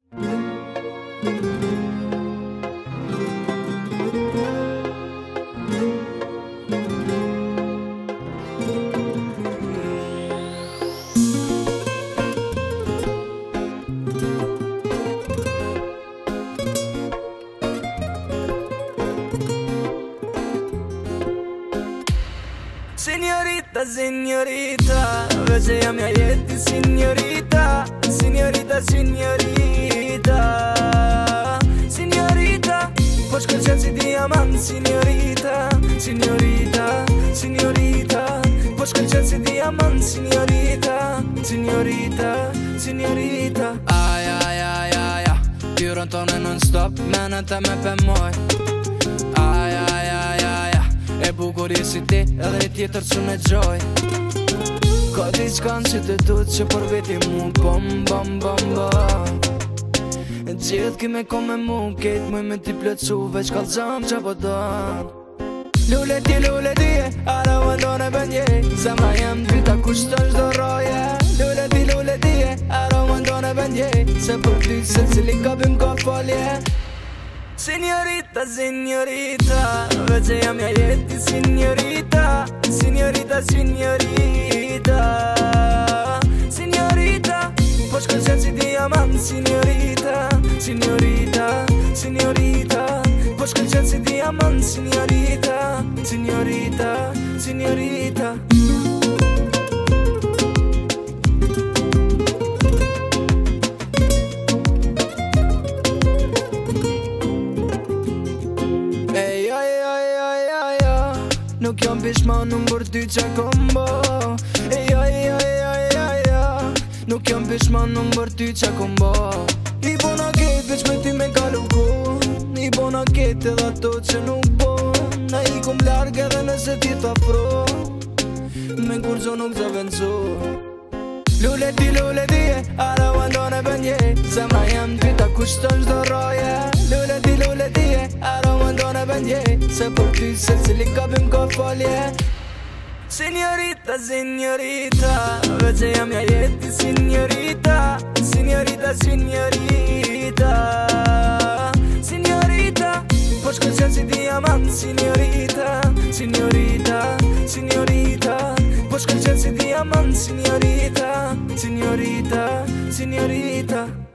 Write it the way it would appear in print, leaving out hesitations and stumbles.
Signorita, signorita, vece jam ja jeti signorita, signorita, signorita, signorita, po shkëlqen si diamant, signorita, signorita, signorita, po shkëlqen si diamant, signorita, signorita, signorita. Aj, aj, aj, aj, aj, hyrën tonë non stop, menën të me për moj. Aj, aj, aj, aj, aj, e bukurie si ti, edhe një tjetër që me gjoj. Ka diçkan që të tut që për veti mu bom, bom, bom, bom. Gjithë kime ko me mu, ketë muj me ti plëcu, veç kalzam që po don. Lule ti, ara u ndone bëndje, zemra jem drita kushtë është do roje. Lule ti, ara u ndone bëndje, se për ty se cili kapim ka folje. Signorita, signorita, vece jam ja jeti signorita, signorita, signorita, signorita, po shkëlqen si diamant, signorita, signorita, signorita, po shkëlqen si diamant, signorita, signorita, signorita. Nuk jam pishman unë për ty qa kom bo. Nuk jam pishman unë për ty qa kom bo. I bona ket veç me ty me kalu ku. I bona ket edhe ato që nuk bo. Na i kum larg edhe nëse ti t'afro. Me kur gjo nuk zë vencu. Lule ti, ara u ndone bëndje, zemra jem drita kushtë është do roje. Lule ti, ara u ndone bëndje, se për ty se cili kapim ka folje. Signorita, signorita, vece jam ja jeti signorita, signorita, signorita, signorita, po shkëlqen si diamant, signorita, signorita, signorita, po shkëlqen si diamant, signorita, signorita, signorita.